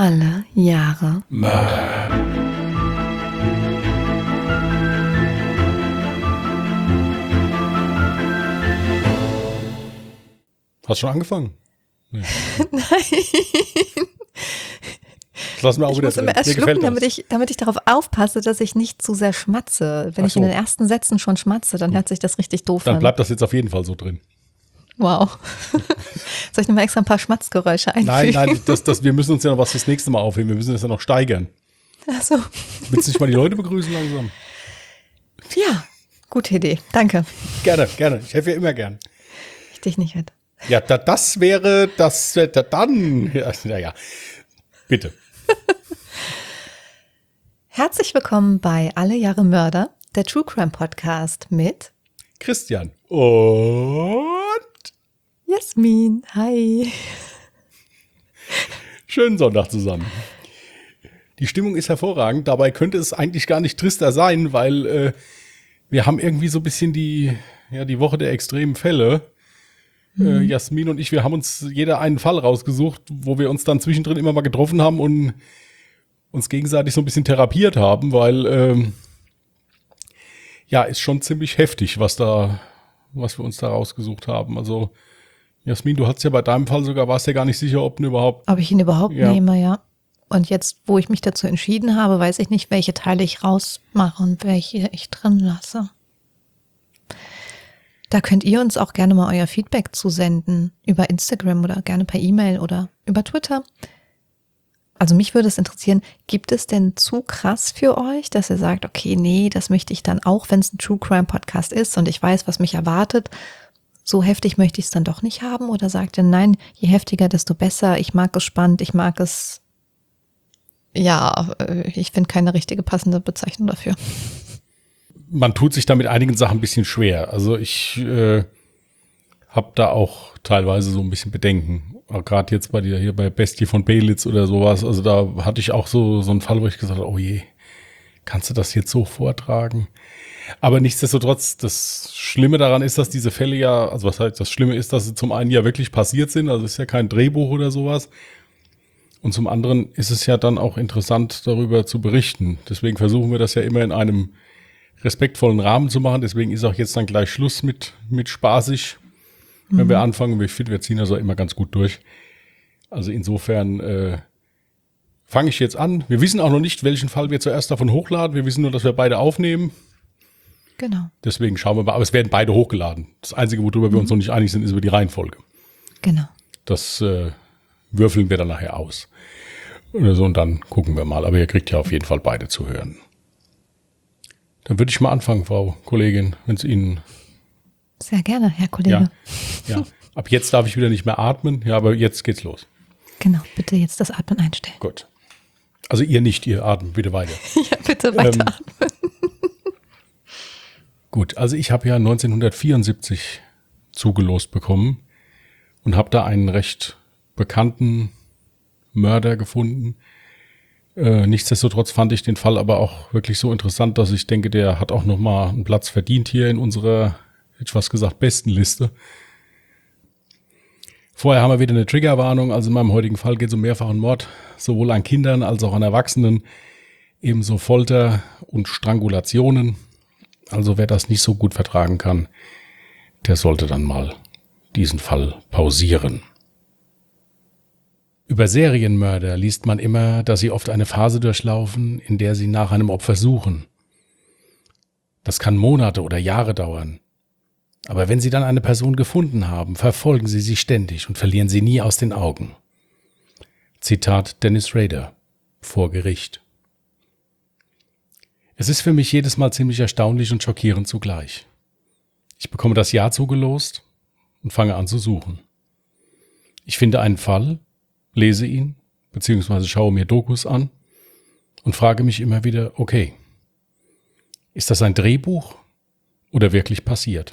Alle Jahre Mörder. Hast du schon angefangen? Nee. Nein. Das lassen wir auch Ich wieder muss immer erst schlucken, damit ich darauf aufpasse, dass ich nicht zu sehr schmatze. Wenn ich in den ersten Sätzen schon schmatze, dann hört sich das richtig doof an. Dann bleibt das jetzt auf jeden Fall so drin. Wow. Soll ich nochmal extra ein paar Schmatzgeräusche einfügen? Nein, wir müssen uns ja noch was fürs nächste Mal aufheben. Wir müssen das ja noch steigern. Ach so. Willst du nicht mal die Leute begrüßen langsam? Ja, gute Idee. Danke. Gerne. Ich helfe ja immer gern. Ich dich nicht hätte. Ja, das wäre dann. Ja, bitte. Herzlich willkommen bei Alle Jahre Mörder, der True Crime Podcast mit Christian und Jasmin. Hi. Schönen Sonntag zusammen. Die Stimmung ist hervorragend. Dabei könnte es eigentlich gar nicht trister sein, weil wir haben irgendwie so ein bisschen die Woche der extremen Fälle. Jasmin und ich, wir haben uns jeder einen Fall rausgesucht, wo wir uns dann zwischendrin immer mal getroffen haben und uns gegenseitig so ein bisschen therapiert haben, weil ist schon ziemlich heftig, was wir uns da rausgesucht haben. Also Jasmin, du hattest ja bei deinem Fall sogar, warst ja gar nicht sicher, ob ich ihn überhaupt nehme, ja. Und jetzt, wo ich mich dazu entschieden habe, weiß ich nicht, welche Teile ich rausmache und welche ich drin lasse. Da könnt ihr uns auch gerne mal euer Feedback zusenden, über Instagram oder gerne per E-Mail oder über Twitter. Also mich würde es interessieren, gibt es denn zu krass für euch, dass ihr sagt, okay, nee, das möchte ich dann auch, wenn es ein True Crime Podcast ist und ich weiß, was mich erwartet, so heftig möchte ich es dann doch nicht haben? Oder sagt ihr, nein, je heftiger, desto besser, ich mag es spannend, ich mag es, ich finde keine richtige passende Bezeichnung dafür. Man tut sich da mit einigen Sachen ein bisschen schwer. Also ich habe da auch teilweise so ein bisschen Bedenken. Gerade jetzt bei dir hier bei Bestie von Belitz oder sowas. Also da hatte ich auch so einen Fall, wo ich gesagt habe, oh je, kannst du das jetzt so vortragen? Aber nichtsdestotrotz, das Schlimme daran ist, dass diese Fälle ja, also was heißt das Schlimme ist, dass sie zum einen ja wirklich passiert sind. Also es ist ja kein Drehbuch oder sowas. Und zum anderen ist es ja dann auch interessant, darüber zu berichten. Deswegen versuchen wir das ja immer in einem respektvollen Rahmen zu machen. Deswegen ist auch jetzt dann gleich Schluss mit spaßig, wenn wir anfangen. Ich finde, wir ziehen das auch immer ganz gut durch. Also insofern fange ich jetzt an. Wir wissen auch noch nicht, welchen Fall wir zuerst davon hochladen. Wir wissen nur, dass wir beide aufnehmen. Genau. Deswegen schauen wir mal. Aber es werden beide hochgeladen. Das Einzige, worüber wir uns noch nicht einig sind, ist über die Reihenfolge. Genau. Das würfeln wir dann nachher aus. Oder so, und dann gucken wir mal. Aber ihr kriegt ja auf jeden Fall beide zu hören. Dann würde ich mal anfangen, Frau Kollegin, wenn es Ihnen... Sehr gerne, Herr Kollege. Ja. Ab jetzt darf ich wieder nicht mehr atmen. Ja, aber jetzt geht's los. Genau, bitte jetzt das Atmen einstellen. Gut. Also ihr nicht, ihr atmet bitte weiter. Ja, bitte weiter atmen. Gut, also ich habe ja 1974 zugelost bekommen und habe da einen recht bekannten Mörder gefunden. Nichtsdestotrotz fand ich den Fall aber auch wirklich so interessant, dass ich denke, der hat auch nochmal einen Platz verdient hier in unserer, hätte ich fast gesagt, besten Liste. Vorher haben wir wieder eine Triggerwarnung. Also in meinem heutigen Fall geht es um mehrfachen Mord, sowohl an Kindern als auch an Erwachsenen. Ebenso Folter und Strangulationen. Also wer das nicht so gut vertragen kann, der sollte dann mal diesen Fall pausieren. Über Serienmörder liest man immer, dass sie oft eine Phase durchlaufen, in der sie nach einem Opfer suchen. Das kann Monate oder Jahre dauern. Aber wenn sie dann eine Person gefunden haben, verfolgen sie sie ständig und verlieren sie nie aus den Augen. Zitat Dennis Rader, vor Gericht. Es ist für mich jedes Mal ziemlich erstaunlich und schockierend zugleich. Ich bekomme das Jahr zugelost und fange an zu suchen. Ich finde einen Fall, lese ihn, beziehungsweise schaue mir Dokus an und frage mich immer wieder, okay, ist das ein Drehbuch oder wirklich passiert?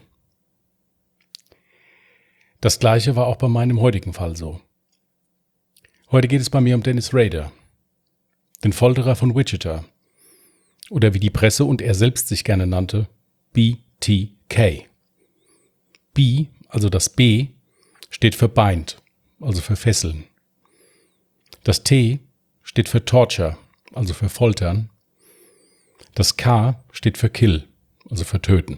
Das Gleiche war auch bei meinem heutigen Fall so. Heute geht es bei mir um Dennis Rader, den Folterer von Wichita, oder wie die Presse und er selbst sich gerne nannte, BTK. B, also das B, steht für bind, also für fesseln. Das T steht für Torture, also für Foltern. Das K steht für Kill, also für Töten.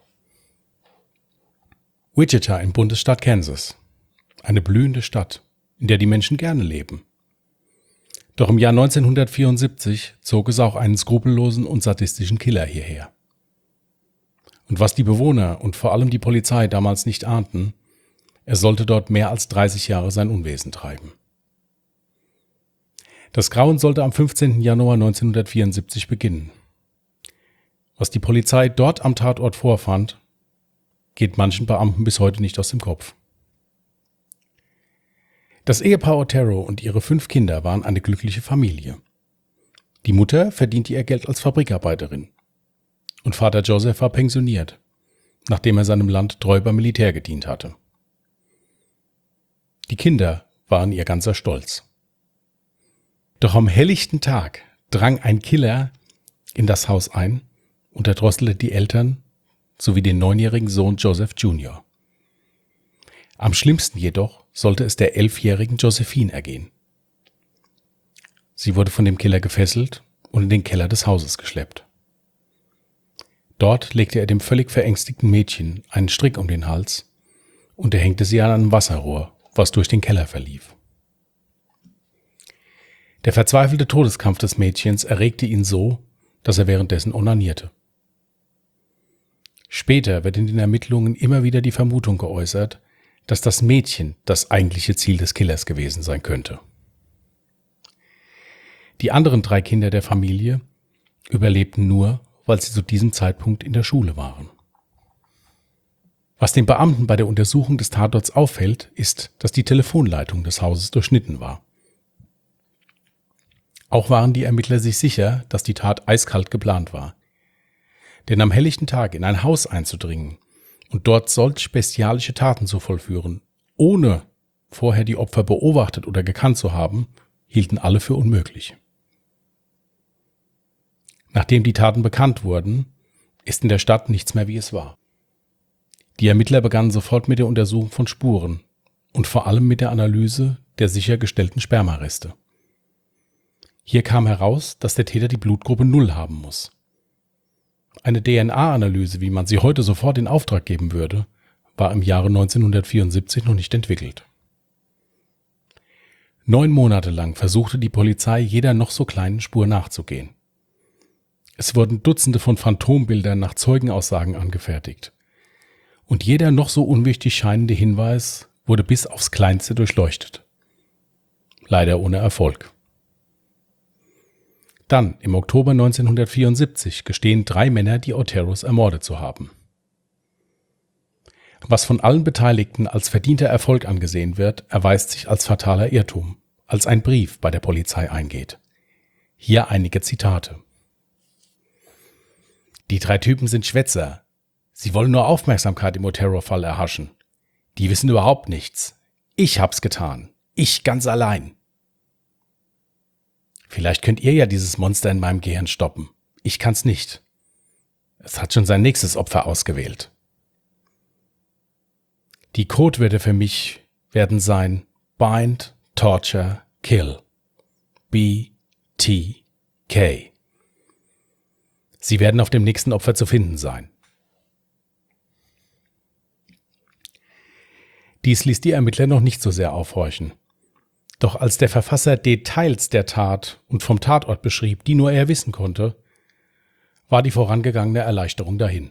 Wichita im Bundesstaat Kansas. Eine blühende Stadt, in der die Menschen gerne leben. Doch im Jahr 1974 zog es auch einen skrupellosen und sadistischen Killer hierher. Und was die Bewohner und vor allem die Polizei damals nicht ahnten, er sollte dort mehr als 30 Jahre sein Unwesen treiben. Das Grauen sollte am 15. Januar 1974 beginnen. Was die Polizei dort am Tatort vorfand, geht manchen Beamten bis heute nicht aus dem Kopf. Das Ehepaar Otero und ihre 5 Kinder waren eine glückliche Familie. Die Mutter verdiente ihr Geld als Fabrikarbeiterin. Und Vater Joseph war pensioniert, nachdem er seinem Land treu beim Militär gedient hatte. Die Kinder waren ihr ganzer Stolz. Doch am helllichten Tag drang ein Killer in das Haus ein und erdrosselte die Eltern sowie den 9-jährigen Sohn Joseph Jr. Am schlimmsten jedoch sollte es der 11-jährigen Josephine ergehen. Sie wurde von dem Killer gefesselt und in den Keller des Hauses geschleppt. Dort legte er dem völlig verängstigten Mädchen einen Strick um den Hals und er hängte sie an einem Wasserrohr, was durch den Keller verlief. Der verzweifelte Todeskampf des Mädchens erregte ihn so, dass er währenddessen onanierte. Später wird in den Ermittlungen immer wieder die Vermutung geäußert, dass das Mädchen das eigentliche Ziel des Killers gewesen sein könnte. Die anderen 3 Kinder der Familie überlebten nur, weil sie zu diesem Zeitpunkt in der Schule waren. Was den Beamten bei der Untersuchung des Tatorts auffällt, ist, dass die Telefonleitung des Hauses durchschnitten war. Auch waren die Ermittler sich sicher, dass die Tat eiskalt geplant war. Denn am helllichten Tag in ein Haus einzudringen und dort solch bestialische Taten zu vollführen, ohne vorher die Opfer beobachtet oder gekannt zu haben, hielten alle für unmöglich. Nachdem die Taten bekannt wurden, ist in der Stadt nichts mehr, wie es war. Die Ermittler begannen sofort mit der Untersuchung von Spuren und vor allem mit der Analyse der sichergestellten Spermareste. Hier kam heraus, dass der Täter die Blutgruppe 0 haben muss. Eine DNA-Analyse, wie man sie heute sofort in Auftrag geben würde, war im Jahre 1974 noch nicht entwickelt. 9 Monate lang versuchte die Polizei jeder noch so kleinen Spur nachzugehen. Es wurden Dutzende von Phantombildern nach Zeugenaussagen angefertigt. Und jeder noch so unwichtig scheinende Hinweis wurde bis aufs Kleinste durchleuchtet. Leider ohne Erfolg. Dann, im Oktober 1974, gestehen 3 Männer, die Oteros ermordet zu haben. Was von allen Beteiligten als verdienter Erfolg angesehen wird, erweist sich als fataler Irrtum, als ein Brief bei der Polizei eingeht. Hier einige Zitate. Die 3 Typen sind Schwätzer. Sie wollen nur Aufmerksamkeit im Otero-Fall erhaschen. Die wissen überhaupt nichts. Ich hab's getan. Ich ganz allein. Vielleicht könnt ihr ja dieses Monster in meinem Gehirn stoppen. Ich kann's nicht. Es hat schon sein nächstes Opfer ausgewählt. Die Codewörter für mich werden sein Bind, Torture, Kill. B-T-K. Sie werden auf dem nächsten Opfer zu finden sein. Dies ließ die Ermittler noch nicht so sehr aufhorchen. Doch als der Verfasser Details der Tat und vom Tatort beschrieb, die nur er wissen konnte, war die vorangegangene Erleichterung dahin.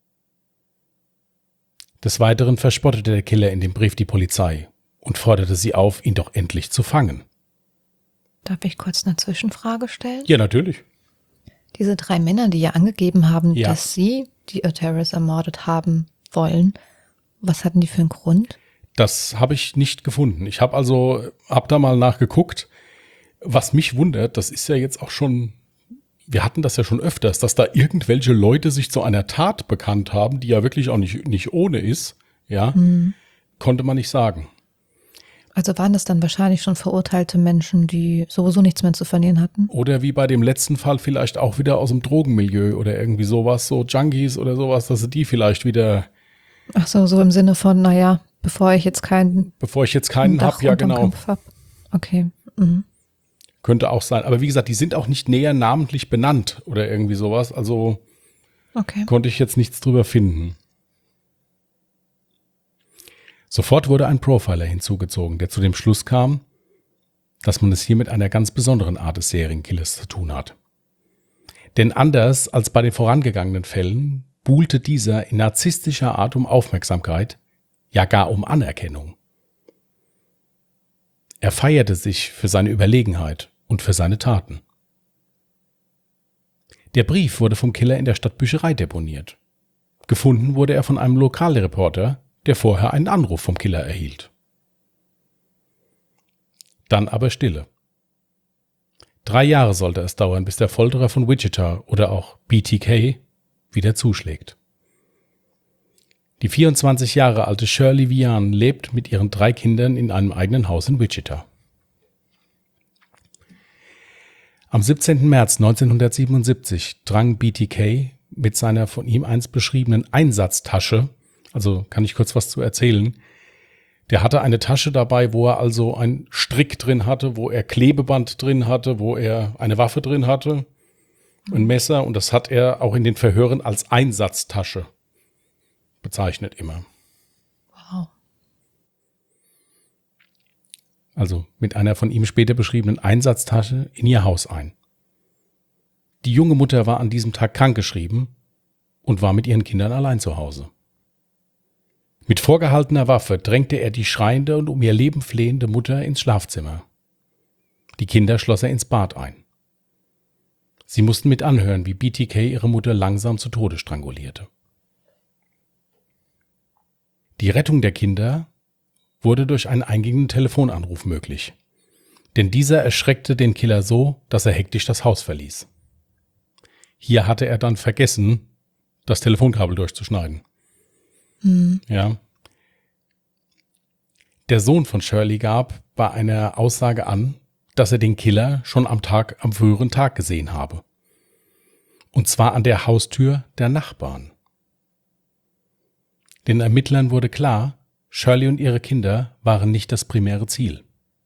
Des Weiteren verspottete der Killer in dem Brief die Polizei und forderte sie auf, ihn doch endlich zu fangen. Darf ich kurz eine Zwischenfrage stellen? Ja, natürlich. Diese 3 Männer, die ja angegeben haben, Ja. dass sie die Oteros ermordet haben wollen, was hatten die für einen Grund? Das habe ich nicht gefunden. Ich habe da mal nachgeguckt. Was mich wundert, das ist ja jetzt auch schon, wir hatten das ja schon öfters, dass da irgendwelche Leute sich zu einer Tat bekannt haben, die ja wirklich auch nicht ohne ist, ja, konnte man nicht sagen. Also waren das dann wahrscheinlich schon verurteilte Menschen, die sowieso nichts mehr zu verlieren hatten? Oder wie bei dem letzten Fall vielleicht auch wieder aus dem Drogenmilieu oder irgendwie sowas, so Junkies oder sowas, dass sie die vielleicht wieder. Ach so, so im Sinne von, naja, bevor ich jetzt keinen Bevor ich jetzt keinen Dach habe, ja unterm genau. Kopf hab. Okay. Mhm. Könnte auch sein. Aber wie gesagt, die sind auch nicht näher namentlich benannt oder irgendwie sowas. Also konnte ich jetzt nichts drüber finden. Sofort wurde ein Profiler hinzugezogen, der zu dem Schluss kam, dass man es hier mit einer ganz besonderen Art des Serienkillers zu tun hat. Denn anders als bei den vorangegangenen Fällen buhlte dieser in narzisstischer Art um Aufmerksamkeit, ja gar um Anerkennung. Er feierte sich für seine Überlegenheit und für seine Taten. Der Brief wurde vom Killer in der Stadtbücherei deponiert. Gefunden wurde er von einem Lokalreporter, der vorher einen Anruf vom Killer erhielt. Dann aber Stille. 3 Jahre sollte es dauern, bis der Folterer von Wichita oder auch BTK wieder zuschlägt. Die 24 Jahre alte Shirley Vian lebt mit ihren 3 Kindern in einem eigenen Haus in Wichita. Am 17. März 1977 drang BTK mit seiner von ihm einst beschriebenen Einsatztasche, also kann ich kurz was zu erzählen, der hatte eine Tasche dabei, wo er also einen Strick drin hatte, wo er Klebeband drin hatte, wo er eine Waffe drin hatte, ein Messer, und das hat er auch in den Verhören als Einsatztasche bezeichnet immer. Wow. Also mit einer von ihm später beschriebenen Einsatztasche in ihr Haus ein. Die junge Mutter war an diesem Tag krankgeschrieben und war mit ihren Kindern allein zu Hause. Mit vorgehaltener Waffe drängte er die schreiende und um ihr Leben flehende Mutter ins Schlafzimmer. Die Kinder schloss er ins Bad ein. Sie mussten mit anhören, wie BTK ihre Mutter langsam zu Tode strangulierte. Die Rettung der Kinder wurde durch einen eingehenden Telefonanruf möglich, denn dieser erschreckte den Killer so, dass er hektisch das Haus verließ. Hier hatte er dann vergessen, das Telefonkabel durchzuschneiden. Ja. Der Sohn von Shirley gab bei einer Aussage an, dass er den Killer schon am früheren Tag gesehen habe. Und zwar an der Haustür der Nachbarn. Den Ermittlern wurde klar, Shirley und ihre Kinder waren nicht das primäre Ziel.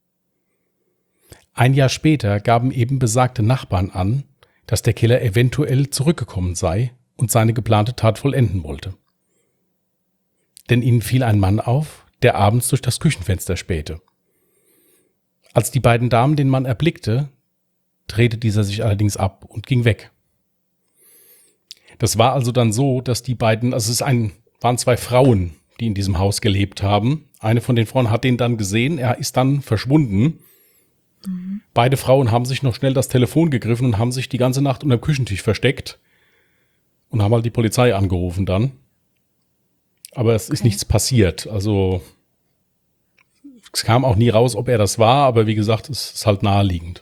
Ein Jahr später gaben eben besagte Nachbarn an, dass der Killer eventuell zurückgekommen sei und seine geplante Tat vollenden wollte. Denn ihnen fiel ein Mann auf, der abends durch das Küchenfenster spähte. Als die beiden Damen den Mann erblickte, drehte dieser sich allerdings ab und ging weg. Das war also dann so, dass die beiden, waren 2 Frauen, die in diesem Haus gelebt haben. Eine von den Frauen hat den dann gesehen, er ist dann verschwunden. Beide Frauen haben sich noch schnell das Telefon gegriffen und haben sich die ganze Nacht unter dem Küchentisch versteckt und haben halt die Polizei angerufen dann. Aber es ist nichts passiert. Also es kam auch nie raus, ob er das war, aber wie gesagt, es ist halt naheliegend.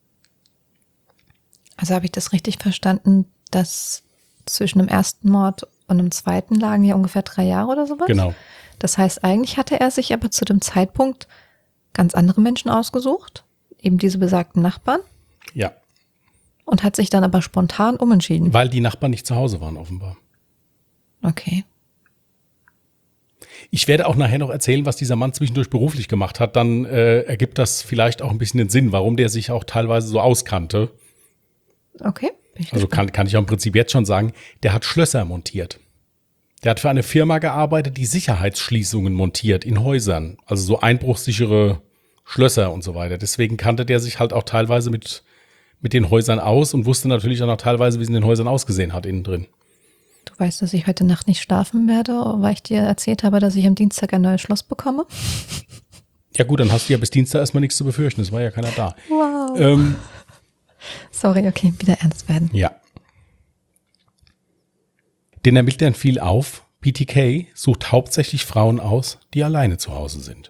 Also habe ich das richtig verstanden, dass zwischen dem ersten Mord und dem zweiten lagen ja ungefähr 3 Jahre oder sowas? Genau. Das heißt, eigentlich hatte er sich aber zu dem Zeitpunkt ganz andere Menschen ausgesucht, eben diese besagten Nachbarn. Ja. Und hat sich dann aber spontan umentschieden. Weil die Nachbarn nicht zu Hause waren, offenbar. Okay. Ich werde auch nachher noch erzählen, was dieser Mann zwischendurch beruflich gemacht hat. Dann ergibt das vielleicht auch ein bisschen den Sinn, warum der sich auch teilweise so auskannte. Okay. Also kann ich auch im Prinzip jetzt schon sagen, der hat Schlösser montiert. Der hat für eine Firma gearbeitet, die Sicherheitsschließungen montiert in Häusern. Also so einbruchssichere Schlösser und so weiter. Deswegen kannte der sich halt auch teilweise mit den Häusern aus und wusste natürlich auch noch teilweise, wie es in den Häusern ausgesehen hat innen drin. Du weißt, dass ich heute Nacht nicht schlafen werde, weil ich dir erzählt habe, dass ich am Dienstag ein neues Schloss bekomme? Ja gut, dann hast du ja bis Dienstag erstmal nichts zu befürchten. Es war ja keiner da. Wow. Sorry, okay, wieder ernst werden. Ja. Den Ermittlern fiel auf, BTK sucht hauptsächlich Frauen aus, die alleine zu Hause sind.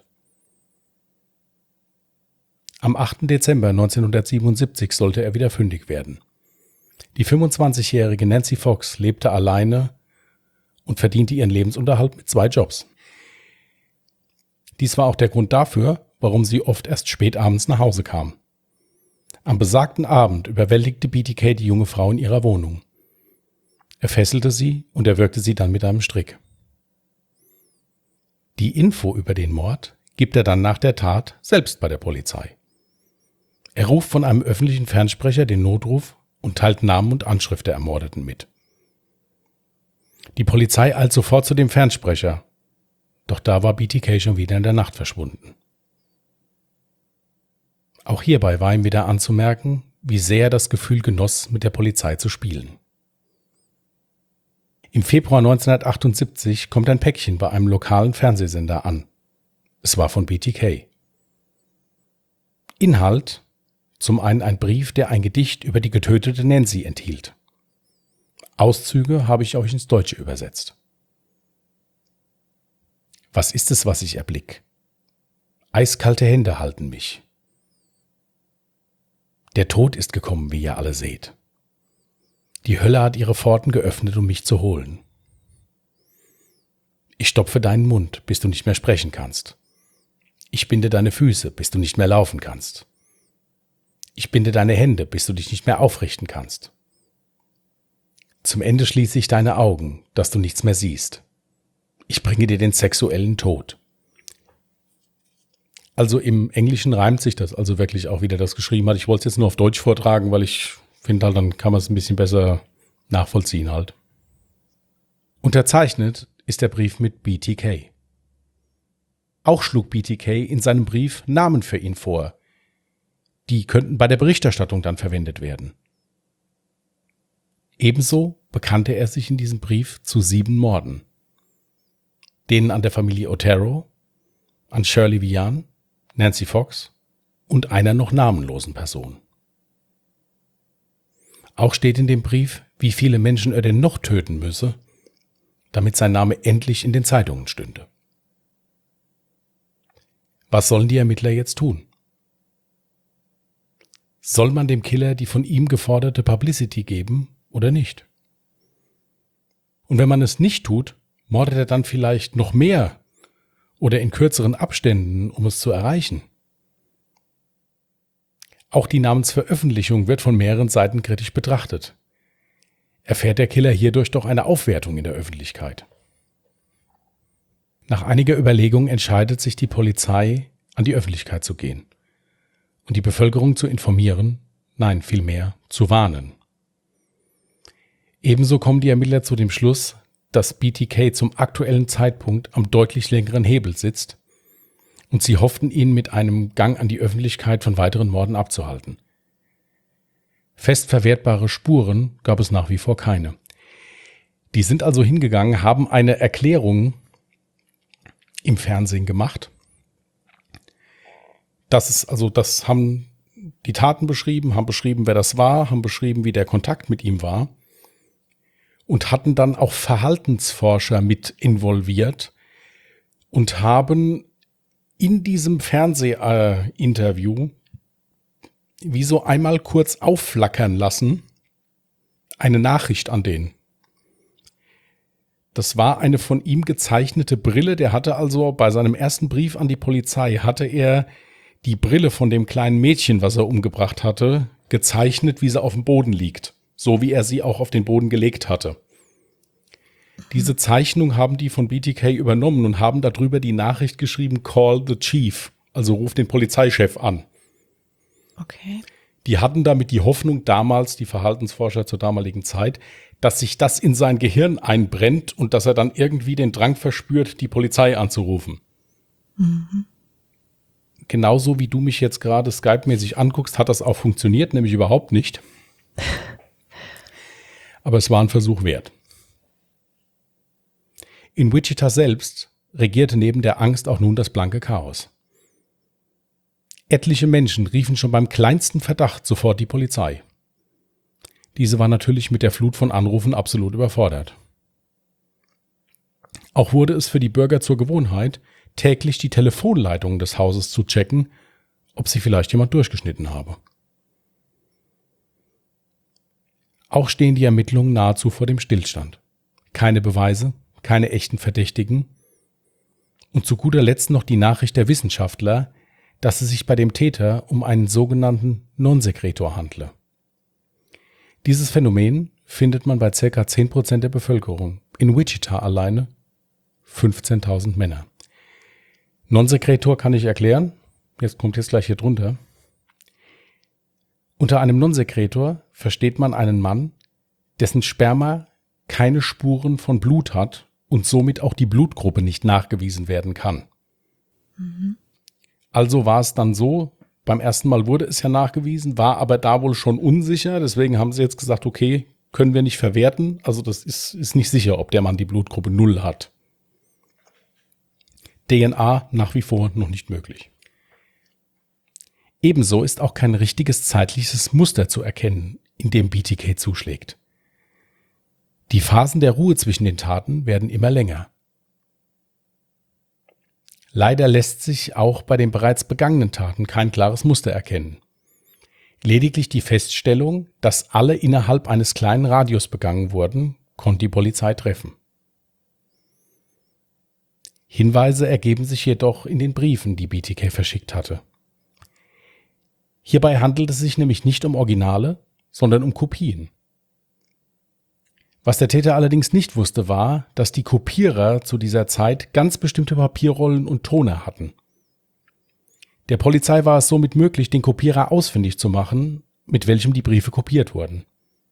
Am 8. Dezember 1977 sollte er wieder fündig werden. Die 25-jährige Nancy Fox lebte alleine und verdiente ihren Lebensunterhalt mit 2 Jobs. Dies war auch der Grund dafür, warum sie oft erst spät abends nach Hause kam. Am besagten Abend überwältigte BTK die junge Frau in ihrer Wohnung. Er fesselte sie und erwürgte sie dann mit einem Strick. Die Info über den Mord gibt er dann nach der Tat selbst bei der Polizei. Er ruft von einem öffentlichen Fernsprecher den Notruf und teilt Namen und Anschrift der Ermordeten mit. Die Polizei eilt sofort zu dem Fernsprecher, doch da war BTK schon wieder in der Nacht verschwunden. Auch hierbei war ihm wieder anzumerken, wie sehr er das Gefühl genoss, mit der Polizei zu spielen. Im Februar 1978 kommt ein Päckchen bei einem lokalen Fernsehsender an. Es war von BTK. Inhalt: zum einen ein Brief, der ein Gedicht über die getötete Nancy enthielt. Auszüge habe ich euch ins Deutsche übersetzt. Was ist es, was ich erblick? Eiskalte Hände halten mich. Der Tod ist gekommen, wie ihr alle seht. Die Hölle hat ihre Pforten geöffnet, um mich zu holen. Ich stopfe deinen Mund, bis du nicht mehr sprechen kannst. Ich binde deine Füße, bis du nicht mehr laufen kannst. Ich binde deine Hände, bis du dich nicht mehr aufrichten kannst. Zum Ende schließe ich deine Augen, dass du nichts mehr siehst. Ich bringe dir den sexuellen Tod. Also im Englischen reimt sich das also wirklich auch, wie der das geschrieben hat. Ich wollte es jetzt nur auf Deutsch vortragen, weil ich finde halt, dann kann man es ein bisschen besser nachvollziehen halt. Unterzeichnet ist der Brief mit BTK. Auch schlug BTK in seinem Brief Namen für ihn vor. Die könnten bei der Berichterstattung dann verwendet werden. Ebenso bekannte er sich in diesem Brief zu 7 Morden. Denen an der Familie Otero, an Shirley Vian, Nancy Fox und einer noch namenlosen Person. Auch steht in dem Brief, wie viele Menschen er denn noch töten müsse, damit sein Name endlich in den Zeitungen stünde. Was sollen die Ermittler jetzt tun? Soll man dem Killer die von ihm geforderte Publicity geben oder nicht? Und wenn man es nicht tut, mordet er dann vielleicht noch mehr oder in kürzeren Abständen, um es zu erreichen? Auch die Namensveröffentlichung wird von mehreren Seiten kritisch betrachtet. Erfährt der Killer hierdurch doch eine Aufwertung in der Öffentlichkeit? Nach einiger Überlegung entscheidet sich die Polizei, an die Öffentlichkeit zu gehen und die Bevölkerung zu informieren, nein, vielmehr zu warnen. Ebenso kommen die Ermittler zu dem Schluss, dass BTK zum aktuellen Zeitpunkt am deutlich längeren Hebel sitzt und sie hofften, ihn mit einem Gang an die Öffentlichkeit von weiteren Morden abzuhalten. Fest verwertbare Spuren gab es nach wie vor keine. Die sind also hingegangen, haben eine Erklärung im Fernsehen gemacht. Das haben die Taten beschrieben, haben beschrieben, wer das war, haben beschrieben, wie der Kontakt mit ihm war und hatten dann auch Verhaltensforscher mit involviert und haben in diesem Fernsehinterview wie so einmal kurz aufflackern lassen eine Nachricht an den. Das war eine von ihm gezeichnete Brille. Der hatte also bei seinem ersten Brief an die Polizei, hatte er die Brille von dem kleinen Mädchen, was er umgebracht hatte, gezeichnet, wie sie auf dem Boden liegt. So wie er sie auch auf den Boden gelegt hatte. Diese Zeichnung haben die von BTK übernommen und haben darüber die Nachricht geschrieben, Call the Chief, also ruf den Polizeichef an. Okay. Die hatten damit die Hoffnung damals, die Verhaltensforscher zur damaligen Zeit, dass sich das in sein Gehirn einbrennt und dass er dann irgendwie den Drang verspürt, die Polizei anzurufen. Mhm. Genauso wie du mich jetzt gerade Skype-mäßig anguckst, hat das auch funktioniert, nämlich überhaupt nicht. Aber es war ein Versuch wert. In Wichita selbst regierte neben der Angst auch nun das blanke Chaos. Etliche Menschen riefen schon beim kleinsten Verdacht sofort die Polizei. Diese war natürlich mit der Flut von Anrufen absolut überfordert. Auch wurde es für die Bürger zur Gewohnheit, täglich die Telefonleitungen des Hauses zu checken, ob sie vielleicht jemand durchgeschnitten habe. Auch stehen die Ermittlungen nahezu vor dem Stillstand. Keine Beweise, keine echten Verdächtigen und zu guter Letzt noch die Nachricht der Wissenschaftler, dass es sich bei dem Täter um einen sogenannten Non-Sekretor handle. Dieses Phänomen findet man bei ca. 10% der Bevölkerung. In Wichita alleine 15.000 Männer. Non-Sekretor kann ich erklären. Jetzt kommt gleich hier drunter. Unter einem Non-Sekretor versteht man einen Mann, dessen Sperma keine Spuren von Blut hat und somit auch die Blutgruppe nicht nachgewiesen werden kann. Also war es dann so, beim ersten Mal wurde es ja nachgewiesen, war aber da wohl schon unsicher, deswegen haben sie jetzt gesagt, okay, können wir nicht verwerten, also das ist nicht sicher, ob der Mann die Blutgruppe 0 hat. DNA nach wie vor noch nicht möglich. Ebenso ist auch kein richtiges zeitliches Muster zu erkennen, in dem BTK zuschlägt. Die Phasen der Ruhe zwischen den Taten werden immer länger. Leider lässt sich auch bei den bereits begangenen Taten kein klares Muster erkennen. Lediglich die Feststellung, dass alle innerhalb eines kleinen Radius begangen wurden, konnte die Polizei treffen. Hinweise ergeben sich jedoch in den Briefen, die BTK verschickt hatte. Hierbei handelt es sich nämlich nicht um Originale, sondern um Kopien. Was der Täter allerdings nicht wusste, war, dass die Kopierer zu dieser Zeit ganz bestimmte Papierrollen und Toner hatten. Der Polizei war es somit möglich, den Kopierer ausfindig zu machen, mit welchem die Briefe kopiert wurden.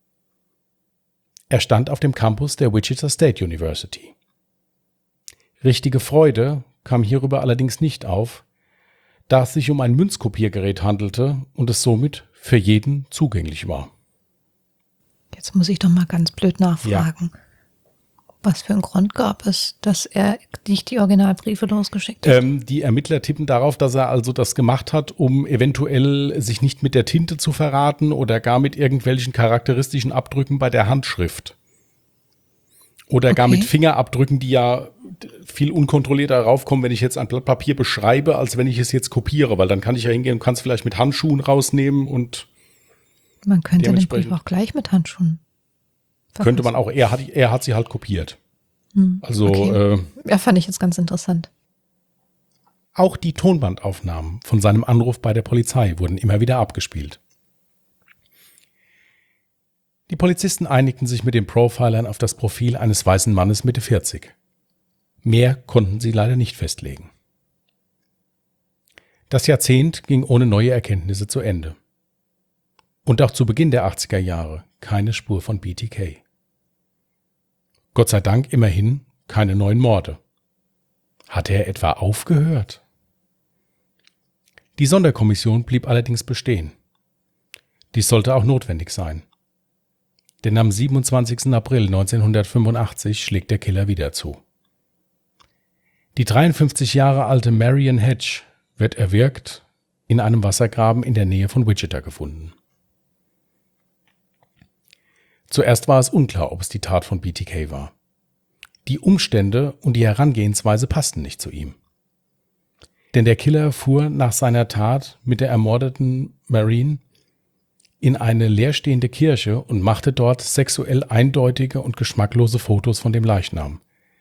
Er stand auf dem Campus der Wichita State University. Richtige Freude kam hierüber allerdings nicht auf, da es sich um ein Münzkopiergerät handelte und es somit für jeden zugänglich war. Jetzt muss ich doch mal ganz blöd nachfragen. Ja. Was für einen Grund gab es, dass er nicht die Originalbriefe losgeschickt hat? Die Ermittler tippen darauf, dass er also das gemacht hat, um eventuell sich nicht mit der Tinte zu verraten oder gar mit irgendwelchen charakteristischen Abdrücken bei der Handschrift. Oder gar mit Fingerabdrücken, die ja viel unkontrollierter raufkommen, wenn ich jetzt ein Blatt Papier beschreibe, als wenn ich es jetzt kopiere. Weil dann kann ich ja hingehen und kann es vielleicht mit Handschuhen rausnehmen und man könnte den Brief auch gleich mit Handschuhen. Könnte man auch, er hat sie halt kopiert. Also, okay. Ja, fand ich jetzt ganz interessant. Auch die Tonbandaufnahmen von seinem Anruf bei der Polizei wurden immer wieder abgespielt. Die Polizisten einigten sich mit den Profilern auf das Profil eines weißen Mannes Mitte 40. Mehr konnten sie leider nicht festlegen. Das Jahrzehnt ging ohne neue Erkenntnisse zu Ende. Und auch zu Beginn der 80er Jahre keine Spur von BTK. Gott sei Dank immerhin keine neuen Morde. Hatte er etwa aufgehört? Die Sonderkommission blieb allerdings bestehen. Dies sollte auch notwendig sein. Denn am 27. April 1985 schlägt der Killer wieder zu. Die 53 Jahre alte Marion Hedge wird erwürgt in einem Wassergraben in der Nähe von Wichita gefunden. Zuerst war es unklar, ob es die Tat von BTK war. Die Umstände und die Herangehensweise passten nicht zu ihm. Denn der Killer fuhr nach seiner Tat mit der ermordeten Marion in eine leerstehende Kirche und machte dort sexuell eindeutige und geschmacklose Fotos von dem Leichnam.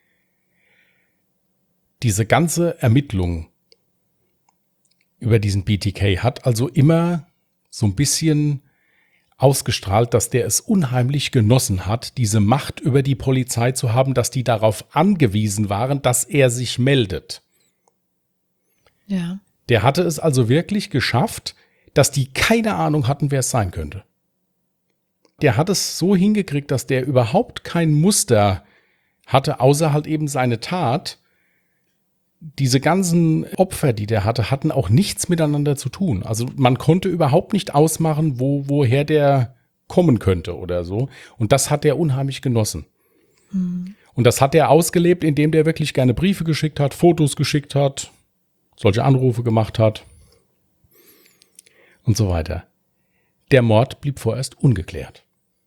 Diese ganze Ermittlung über diesen BTK hat also immer so ein bisschen ausgestrahlt, dass der es unheimlich genossen hat, diese Macht über die Polizei zu haben, dass die darauf angewiesen waren, dass er sich meldet. Ja. Der hatte es also wirklich geschafft, dass die keine Ahnung hatten, wer es sein könnte. Der hat es so hingekriegt, dass der überhaupt kein Muster hatte, außer halt eben seine Tat. Diese ganzen Opfer, die der hatte, hatten auch nichts miteinander zu tun. Also man konnte überhaupt nicht ausmachen, woher der kommen könnte oder so. Und das hat er unheimlich genossen. Mhm. Und das hat er ausgelebt, indem der wirklich gerne Briefe geschickt hat, Fotos geschickt hat, solche Anrufe gemacht hat und so weiter. Der Mord blieb vorerst ungeklärt.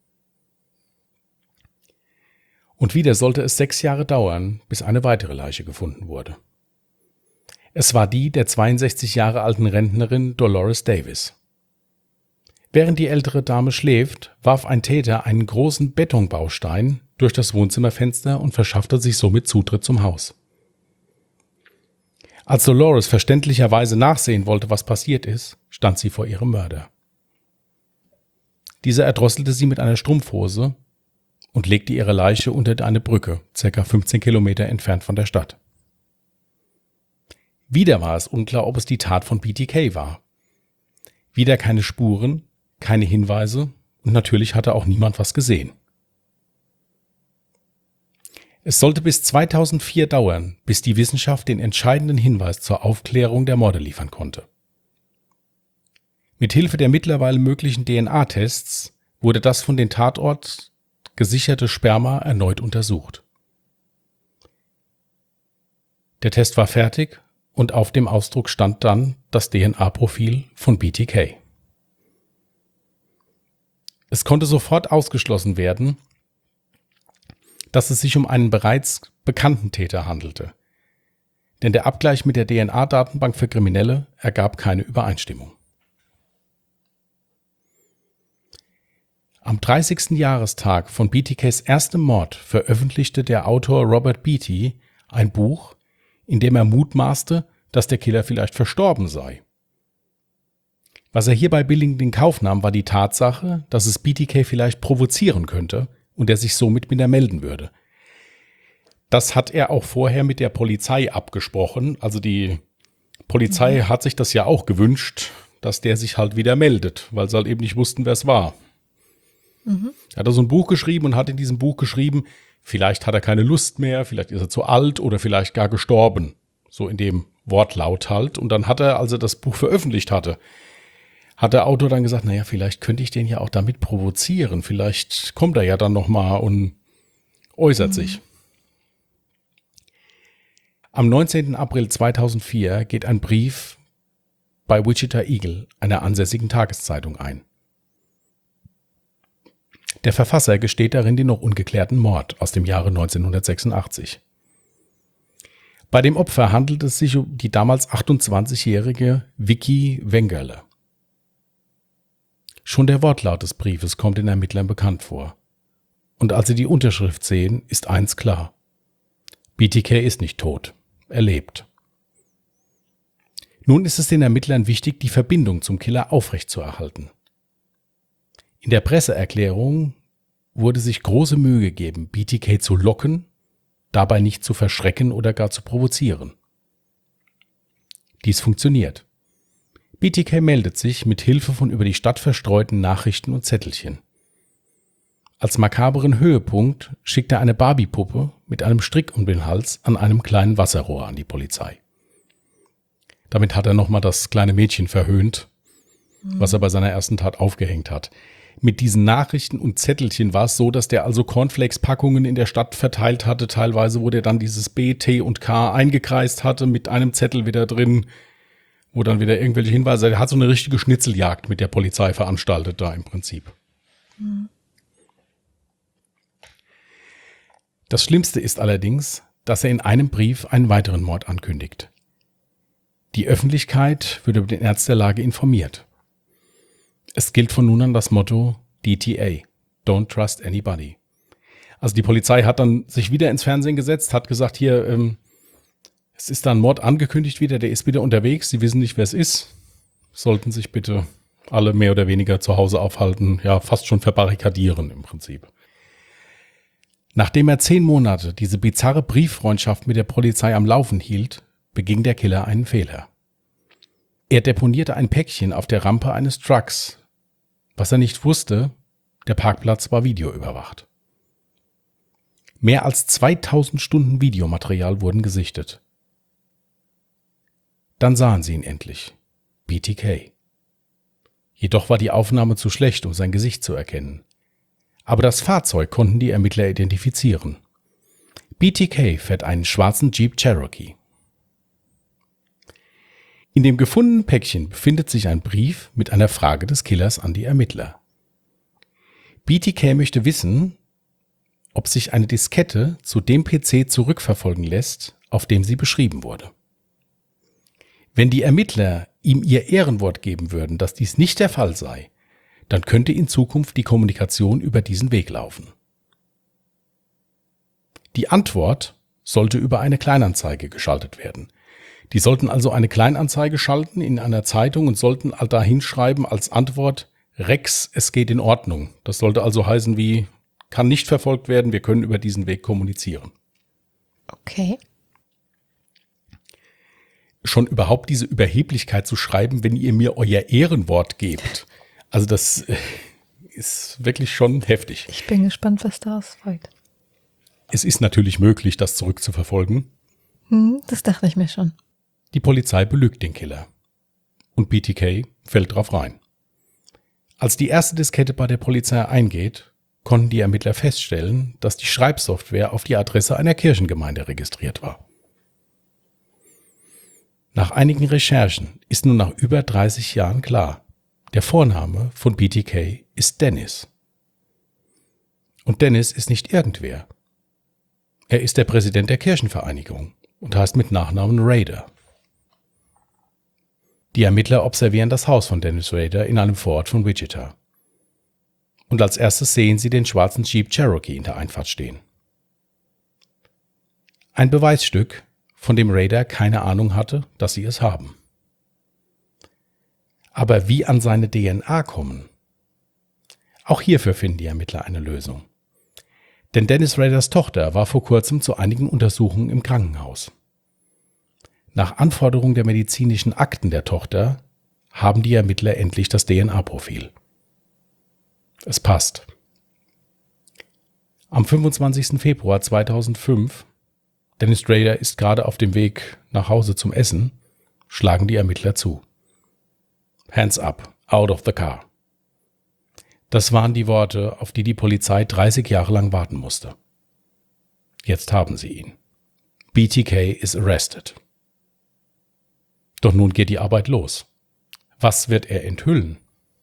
Und wieder sollte es 6 Jahre dauern, bis eine weitere Leiche gefunden wurde. Es war die der 62 Jahre alten Rentnerin Dolores Davis. Während die ältere Dame schläft, warf ein Täter einen großen Betonbaustein durch das Wohnzimmerfenster und verschaffte sich somit Zutritt zum Haus. Als Dolores verständlicherweise nachsehen wollte, was passiert ist, stand sie vor ihrem Mörder. Dieser erdrosselte sie mit einer Strumpfhose und legte ihre Leiche unter eine Brücke, ca. 15 Kilometer entfernt von der Stadt. Wieder war es unklar, ob es die Tat von BTK war. Wieder keine Spuren, keine Hinweise und natürlich hatte auch niemand was gesehen. Es sollte bis 2004 dauern, bis die Wissenschaft den entscheidenden Hinweis zur Aufklärung der Morde liefern konnte. Mit Hilfe der mittlerweile möglichen DNA-Tests wurde das von den Tatort gesicherte Sperma erneut untersucht. Der Test war fertig und auf dem Ausdruck stand dann das DNA-Profil von BTK. Es konnte sofort ausgeschlossen werden, dass es sich um einen bereits bekannten Täter handelte, denn der Abgleich mit der DNA-Datenbank für Kriminelle ergab keine Übereinstimmung. Am 30. Jahrestag von BTKs erstem Mord veröffentlichte der Autor Robert Beatty ein Buch, in dem er mutmaßte, dass der Killer vielleicht verstorben sei. Was er hierbei billigend in Kauf nahm, war die Tatsache, dass es BTK vielleicht provozieren könnte und er sich somit wieder melden würde. Das hat er auch vorher mit der Polizei abgesprochen. Also die Polizei hat sich das ja auch gewünscht, dass der sich halt wieder meldet, weil sie halt eben nicht wussten, wer es war. Er hat so ein Buch geschrieben und hat in diesem Buch geschrieben, vielleicht hat er keine Lust mehr, vielleicht ist er zu alt oder vielleicht gar gestorben. So in dem Wortlaut halt. Und dann hat er, als er das Buch veröffentlicht hatte, hat der Autor dann gesagt, naja, vielleicht könnte ich den ja auch damit provozieren. Vielleicht kommt er ja dann nochmal und äußert sich. Am 19. April 2004 geht ein Brief bei Wichita Eagle, einer ansässigen Tageszeitung, ein. Der Verfasser gesteht darin den noch ungeklärten Mord aus dem Jahre 1986. Bei dem Opfer handelt es sich um die damals 28-jährige Vicky Wengerle. Schon der Wortlaut des Briefes kommt den Ermittlern bekannt vor. Und als sie die Unterschrift sehen, ist eins klar. BTK ist nicht tot, er lebt. Nun ist es den Ermittlern wichtig, die Verbindung zum Killer aufrechtzuerhalten. In der Presseerklärung wurde sich große Mühe gegeben, BTK zu locken, dabei nicht zu verschrecken oder gar zu provozieren. Dies funktioniert. BTK meldet sich mit Hilfe von über die Stadt verstreuten Nachrichten und Zettelchen. Als makaberen Höhepunkt schickt er eine Barbie-Puppe mit einem Strick um den Hals an einem kleinen Wasserrohr an die Polizei. Damit hat er nochmal das kleine Mädchen verhöhnt, was er bei seiner ersten Tat aufgehängt hat. Mit diesen Nachrichten und Zettelchen war es so, dass der also Cornflakes-Packungen in der Stadt verteilt hatte, teilweise, wo der dann dieses B, T und K eingekreist hatte, mit einem Zettel wieder drin, wo dann wieder irgendwelche Hinweise, er hat so eine richtige Schnitzeljagd mit der Polizei veranstaltet da im Prinzip. Das Schlimmste ist allerdings, dass er in einem Brief einen weiteren Mord ankündigt. Die Öffentlichkeit wird über den Ernst der Lage informiert. Es gilt von nun an das Motto DTA, Don't Trust Anybody. Also die Polizei hat dann sich wieder ins Fernsehen gesetzt, hat gesagt, hier, es ist da ein Mord angekündigt wieder, der ist wieder unterwegs, Sie wissen nicht, wer es ist. Sollten sich bitte alle mehr oder weniger zu Hause aufhalten, ja, fast schon verbarrikadieren im Prinzip. Nachdem er 10 Monate diese bizarre Brieffreundschaft mit der Polizei am Laufen hielt, beging der Killer einen Fehler. Er deponierte ein Päckchen auf der Rampe eines Trucks. Was er nicht wusste, der Parkplatz war videoüberwacht. Mehr als 2000 Stunden Videomaterial wurden gesichtet. Dann sahen sie ihn endlich, BTK. Jedoch war die Aufnahme zu schlecht, um sein Gesicht zu erkennen. Aber das Fahrzeug konnten die Ermittler identifizieren. BTK fährt einen schwarzen Jeep Cherokee. In dem gefundenen Päckchen befindet sich ein Brief mit einer Frage des Killers an die Ermittler. BTK möchte wissen, ob sich eine Diskette zu dem PC zurückverfolgen lässt, auf dem sie beschrieben wurde. Wenn die Ermittler ihm ihr Ehrenwort geben würden, dass dies nicht der Fall sei, dann könnte in Zukunft die Kommunikation über diesen Weg laufen. Die Antwort sollte über eine Kleinanzeige geschaltet werden. Die sollten also eine Kleinanzeige schalten in einer Zeitung und sollten da hinschreiben als Antwort, Rex, es geht in Ordnung. Das sollte also heißen wie, kann nicht verfolgt werden, wir können über diesen Weg kommunizieren. Okay. Schon überhaupt diese Überheblichkeit zu schreiben, wenn ihr mir euer Ehrenwort gebt. Also das ist wirklich schon heftig. Ich bin gespannt, was daraus folgt. Es ist natürlich möglich, das zurückzuverfolgen. Das dachte ich mir schon. Die Polizei belügt den Killer. Und BTK fällt drauf rein. Als die erste Diskette bei der Polizei eingeht, konnten die Ermittler feststellen, dass die Schreibsoftware auf die Adresse einer Kirchengemeinde registriert war. Nach einigen Recherchen ist nun nach über 30 Jahren klar, der Vorname von BTK ist Dennis. Und Dennis ist nicht irgendwer. Er ist der Präsident der Kirchenvereinigung und heißt mit Nachnamen Rader. Die Ermittler observieren das Haus von Dennis Rader in einem Vorort von Wichita. Und als erstes sehen sie den schwarzen Jeep Cherokee in der Einfahrt stehen. Ein Beweisstück, von dem Rader keine Ahnung hatte, dass sie es haben. Aber wie an seine DNA kommen? Auch hierfür finden die Ermittler eine Lösung. Denn Dennis Raders Tochter war vor kurzem zu einigen Untersuchungen im Krankenhaus. Nach Anforderung der medizinischen Akten der Tochter haben die Ermittler endlich das DNA-Profil. Es passt. Am 25. Februar 2005, Dennis Rader ist gerade auf dem Weg nach Hause zum Essen, schlagen die Ermittler zu. Hands up, out of the car. Das waren die Worte, auf die die Polizei 30 Jahre lang warten musste. Jetzt haben sie ihn. BTK is arrested. Doch nun geht die Arbeit los. Was wird er enthüllen?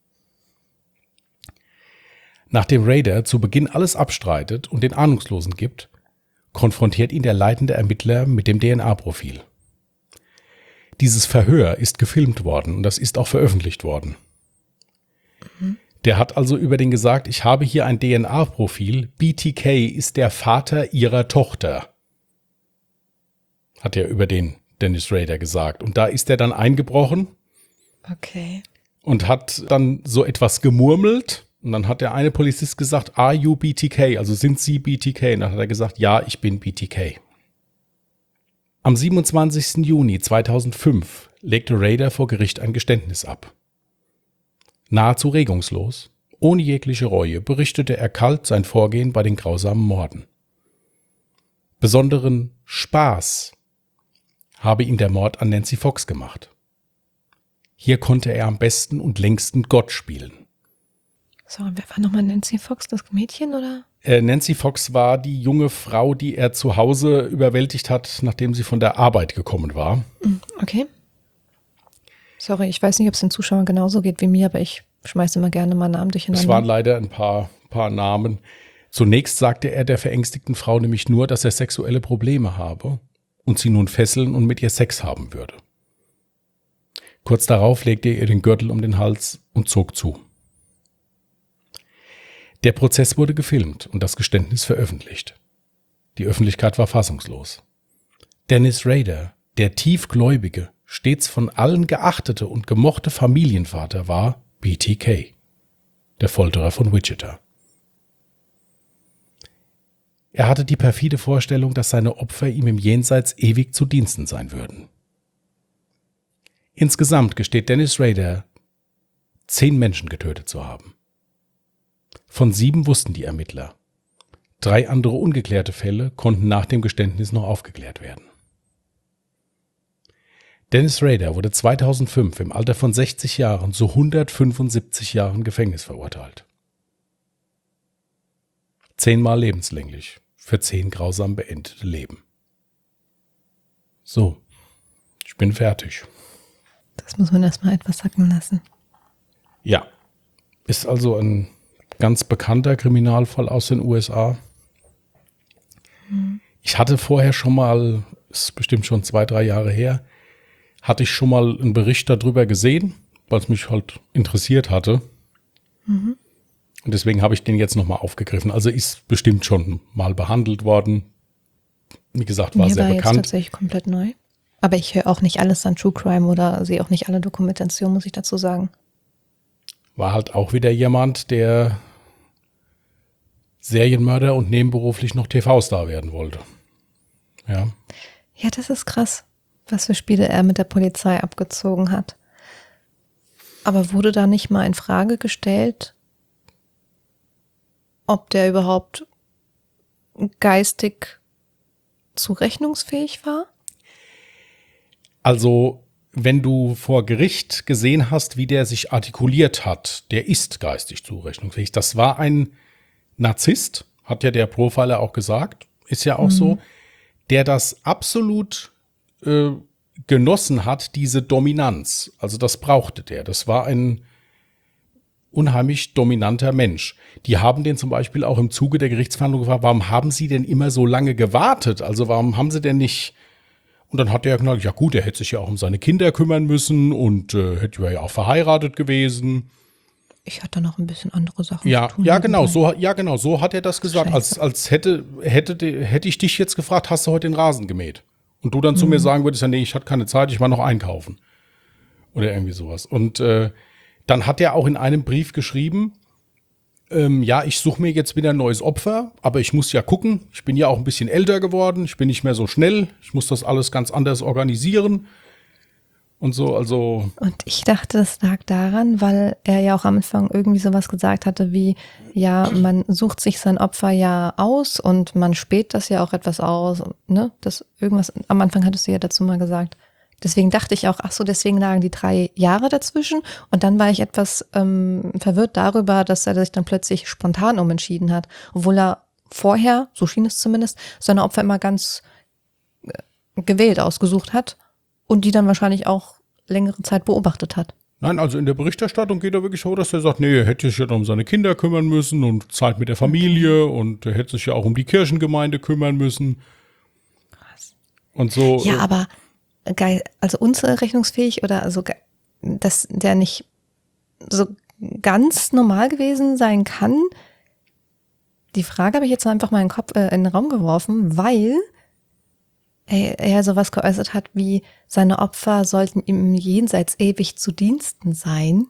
Nachdem Rader zu Beginn alles abstreitet und den Ahnungslosen gibt, konfrontiert ihn der leitende Ermittler mit dem DNA-Profil. Dieses Verhör ist gefilmt worden und das ist auch veröffentlicht worden. Der hat also über den gesagt, ich habe hier ein DNA-Profil, BTK ist der Vater ihrer Tochter. Hat er über den Dennis Rader gesagt. Und da ist er dann eingebrochen. Okay. Und hat dann so etwas gemurmelt. Und dann hat der eine Polizist gesagt, are you BTK? Also sind Sie BTK? Und dann hat er gesagt, ja, ich bin BTK. Am 27. Juni 2005 legte Rader vor Gericht ein Geständnis ab. Nahezu regungslos, ohne jegliche Reue, berichtete er kalt sein Vorgehen bei den grausamen Morden. Besonderen Spaß habe ihm der Mord an Nancy Fox gemacht. Hier konnte er am besten und längsten Gott spielen. So, und wer war nochmal Nancy Fox, das Mädchen, oder? Nancy Fox war die junge Frau, die er zu Hause überwältigt hat, nachdem sie von der Arbeit gekommen war. Okay. Sorry, ich weiß nicht, ob es den Zuschauern genauso geht wie mir, aber ich schmeiße immer gerne mal Namen durcheinander. Es waren leider ein paar Namen. Zunächst sagte er der verängstigten Frau nämlich nur, dass er sexuelle Probleme habe und sie nun fesseln und mit ihr Sex haben würde. Kurz darauf legte er ihr den Gürtel um den Hals und zog zu. Der Prozess wurde gefilmt und das Geständnis veröffentlicht. Die Öffentlichkeit war fassungslos. Dennis Rader, der tiefgläubige, stets von allen geachtete und gemochte Familienvater, war BTK, der Folterer von Wichita. Er hatte die perfide Vorstellung, dass seine Opfer ihm im Jenseits ewig zu Diensten sein würden. Insgesamt gesteht Dennis Rader, 10 Menschen getötet zu haben. Von 7 wussten die Ermittler. 3 andere ungeklärte Fälle konnten nach dem Geständnis noch aufgeklärt werden. Dennis Rader wurde 2005 im Alter von 60 Jahren zu 175 Jahren Gefängnis verurteilt. 10-mal lebenslänglich für 10 grausam beendete Leben. So, ich bin fertig. Das muss man erstmal etwas sacken lassen. Ja, ist also ein ganz bekannter Kriminalfall aus den USA. Ich hatte vorher schon mal, ist bestimmt schon 2-3 Jahre her, hatte ich schon mal einen Bericht darüber gesehen, weil es mich halt interessiert hatte. Und deswegen habe ich den jetzt nochmal aufgegriffen. Also ist bestimmt schon mal behandelt worden. Wie gesagt, war sehr bekannt. Mir war jetzt tatsächlich komplett neu. Aber ich höre auch nicht alles an True Crime oder sehe auch nicht alle Dokumentationen, muss ich dazu sagen. War halt auch wieder jemand, der Serienmörder und nebenberuflich noch TV-Star werden wollte. Ja. Ja, das ist krass, was für Spiele er mit der Polizei abgezogen hat. Aber wurde da nicht mal in Frage gestellt, ob der überhaupt geistig zurechnungsfähig war? Also, wenn du vor Gericht gesehen hast, wie der sich artikuliert hat, der ist geistig zurechnungsfähig. Das war ein Narzisst, hat ja der Profiler auch gesagt, ist ja auch so, der das absolut genossen hat, diese Dominanz. Also das brauchte der. Das war ein unheimlich dominanter Mensch. Die haben den zum Beispiel auch im Zuge der Gerichtsverhandlung gefragt, warum haben Sie denn immer so lange gewartet? Also warum haben Sie denn nicht... Und dann hat er gesagt, ja gut, er hätte sich ja auch um seine Kinder kümmern müssen und hätte ja auch verheiratet gewesen. Ich hatte noch ein bisschen andere Sachen Ja, zu tun. ja, genau, so hat er das gesagt. Scheiße. Als hätte ich dich jetzt gefragt, hast du heute den Rasen gemäht? Und du dann zu mir sagen würdest, ja, nee, ich hatte keine Zeit, ich war noch einkaufen. Oder irgendwie sowas. Und dann hat er auch in einem Brief geschrieben, ja, ich suche mir jetzt wieder ein neues Opfer, aber ich muss ja gucken, ich bin ja auch ein bisschen älter geworden, ich bin nicht mehr so schnell, ich muss das alles ganz anders organisieren und so, also. Und ich dachte, das lag daran, weil er ja auch am Anfang irgendwie sowas gesagt hatte wie, ja, man sucht sich sein Opfer ja aus und man späht das ja auch etwas aus, ne? Das irgendwas, am Anfang hattest du ja dazu mal gesagt. Deswegen dachte ich auch, ach so, deswegen lagen die 3 Jahre dazwischen. Und dann war ich etwas verwirrt darüber, dass er sich dann plötzlich spontan umentschieden hat. Obwohl er vorher, so schien es zumindest, seine Opfer immer ganz gewählt ausgesucht hat und die dann wahrscheinlich auch längere Zeit beobachtet hat. Nein, also in der Berichterstattung geht er wirklich so, dass er sagt, nee, er hätte sich ja um seine Kinder kümmern müssen und Zeit mit der Familie und er hätte sich ja auch um die Kirchengemeinde kümmern müssen. Krass. Und so. Ja, aber geil, also unzurechnungsfähig oder also, dass der nicht so ganz normal gewesen sein kann. Die Frage habe ich jetzt einfach mal in den Raum geworfen, weil er sowas geäußert hat wie, seine Opfer sollten ihm im Jenseits ewig zu Diensten sein.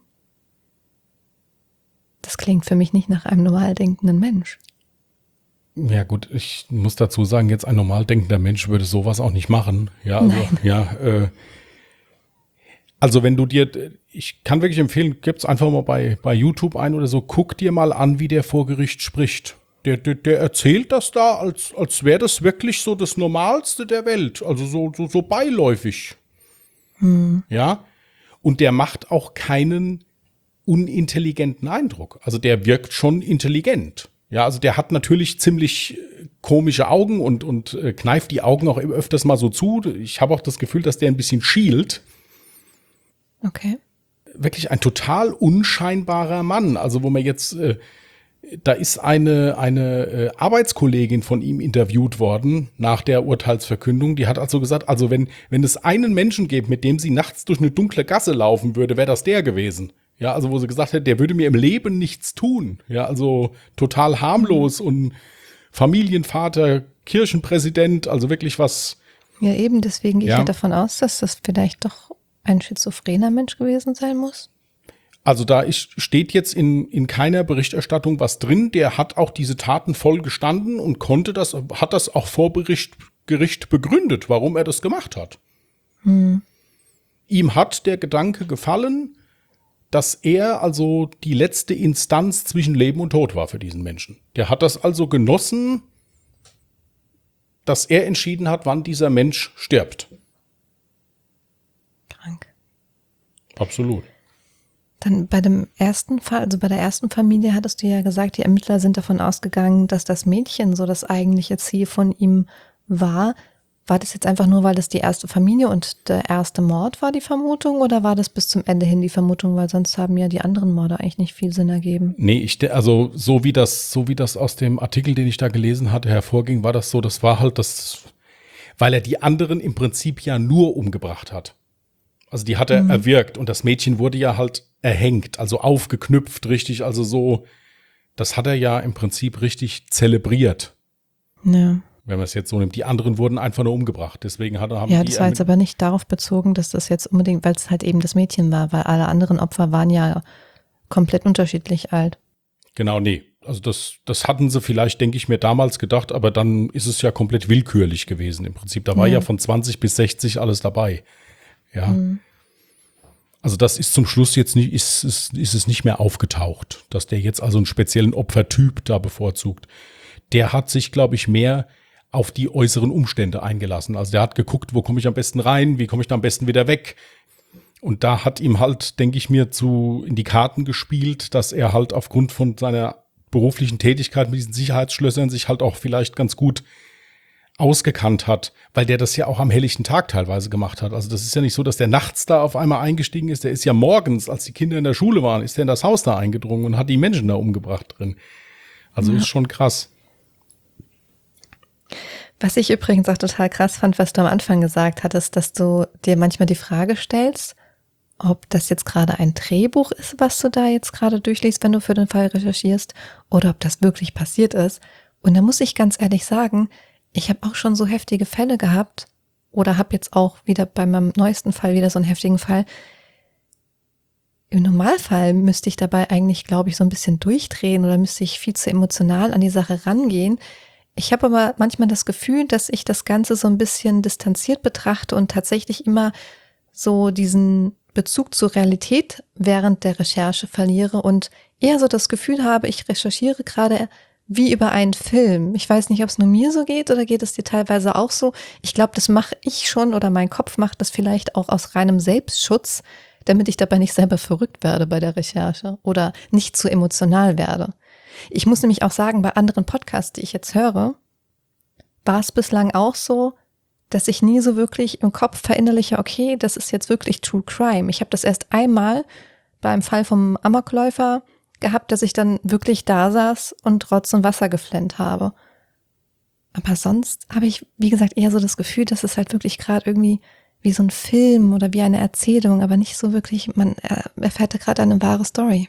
Das klingt für mich nicht nach einem normal denkenden Mensch. Ja gut, ich muss dazu sagen, jetzt ein normal denkender Mensch würde sowas auch nicht machen. Ja, also, Nein. Also wenn du dir, ich kann wirklich empfehlen, gib's einfach mal bei YouTube ein oder so, guck dir mal an, wie der vor Gericht spricht. Der erzählt das da, als wäre das wirklich so das Normalste der Welt. Also so beiläufig. Ja. Und der macht auch keinen unintelligenten Eindruck. Also der wirkt schon intelligent. Ja, also der hat natürlich ziemlich komische Augen und kneift die Augen auch öfters mal so zu. Ich habe auch das Gefühl, dass der ein bisschen schielt. Okay. Wirklich ein total unscheinbarer Mann. Also wo man jetzt, da ist eine Arbeitskollegin von ihm interviewt worden nach der Urteilsverkündung. Die hat also gesagt, also wenn es einen Menschen gäbe, mit dem sie nachts durch eine dunkle Gasse laufen würde, wäre das der gewesen. Ja, also wo sie gesagt hat, der würde mir im Leben nichts tun. Ja, also total harmlos und Familienvater, Kirchenpräsident, also wirklich was. Ja, eben, deswegen gehe ich Ja. ja davon aus, dass das vielleicht doch ein schizophrener Mensch gewesen sein muss. Also da steht jetzt in keiner Berichterstattung was drin. Der hat auch diese Taten voll gestanden und hat das auch vor Gericht begründet, warum er das gemacht hat. Ihm hat der Gedanke gefallen, dass er also die letzte Instanz zwischen Leben und Tod war für diesen Menschen. Der hat das also genossen, dass er entschieden hat, wann dieser Mensch stirbt. Krank. Absolut. Dann bei dem ersten Fall, also bei der ersten Familie hattest du ja gesagt, die Ermittler sind davon ausgegangen, dass das Mädchen so das eigentliche Ziel von ihm war. War das jetzt einfach nur, weil das die erste Familie und der erste Mord war, die Vermutung, oder war das bis zum Ende hin die Vermutung, weil sonst haben ja die anderen Morde eigentlich nicht viel Sinn ergeben? Nee, also so wie das aus dem Artikel, den ich da gelesen hatte, hervorging, war das so, das war halt das, weil er die anderen im Prinzip ja nur umgebracht hat. Also die hat er erwürgt und das Mädchen wurde ja halt erhängt, also aufgeknüpft, richtig, also so, das hat er ja im Prinzip richtig zelebriert. Ja. Wenn man es jetzt so nimmt. Die anderen wurden einfach nur umgebracht. Deswegen haben Ja, die das war jetzt aber nicht darauf bezogen, dass das jetzt unbedingt, weil es halt eben das Mädchen war, weil alle anderen Opfer waren ja komplett unterschiedlich alt. Genau, nee. Also das hatten sie vielleicht, denke ich mir, damals gedacht, aber dann ist es ja komplett willkürlich gewesen im Prinzip. Da war ja von 20 bis 60 alles dabei. Ja. Also das ist zum Schluss jetzt nicht, ist es nicht mehr aufgetaucht, dass der jetzt also einen speziellen Opfertyp da bevorzugt. Der hat sich, glaube ich, mehr auf die äußeren Umstände eingelassen. Also der hat geguckt, wo komme ich am besten rein, wie komme ich da am besten wieder weg. Und da hat ihm halt, denke ich mir, in die Karten gespielt, dass er halt aufgrund von seiner beruflichen Tätigkeit mit diesen Sicherheitsschlössern sich halt auch vielleicht ganz gut ausgekannt hat, weil der das ja auch am helllichten Tag teilweise gemacht hat. Also das ist ja nicht so, dass der nachts da auf einmal eingestiegen ist. Der ist ja morgens, als die Kinder in der Schule waren, ist der in das Haus da eingedrungen und hat die Menschen da umgebracht drin. Also ist schon krass. Was ich übrigens auch total krass fand, was du am Anfang gesagt hattest, dass du dir manchmal die Frage stellst, ob das jetzt gerade ein Drehbuch ist, was du da jetzt gerade durchliest, wenn du für den Fall recherchierst, oder ob das wirklich passiert ist. Und da muss ich ganz ehrlich sagen, ich habe auch schon so heftige Fälle gehabt oder habe jetzt auch wieder bei meinem neuesten Fall wieder so einen heftigen Fall. Im Normalfall müsste ich dabei eigentlich, glaube ich, so ein bisschen durchdrehen oder müsste ich viel zu emotional an die Sache rangehen. Ich habe aber manchmal das Gefühl, dass ich das Ganze so ein bisschen distanziert betrachte und tatsächlich immer so diesen Bezug zur Realität während der Recherche verliere und eher so das Gefühl habe, ich recherchiere gerade wie über einen Film. Ich weiß nicht, ob es nur mir so geht oder geht es dir teilweise auch so. Ich glaube, das mache ich schon oder mein Kopf macht das vielleicht auch aus reinem Selbstschutz, damit ich dabei nicht selber verrückt werde bei der Recherche oder nicht zu emotional werde. Ich muss nämlich auch sagen, bei anderen Podcasts, die ich jetzt höre, war es bislang auch so, dass ich nie so wirklich im Kopf verinnerliche, okay, das ist jetzt wirklich True Crime. Ich habe das erst einmal beim Fall vom Amokläufer gehabt, dass ich dann wirklich da saß und Rotz und Wasser geflennt habe. Aber sonst habe ich, wie gesagt, eher so das Gefühl, dass es halt wirklich gerade irgendwie wie so ein Film oder wie eine Erzählung, aber nicht so wirklich, man erfährt da gerade eine wahre Story.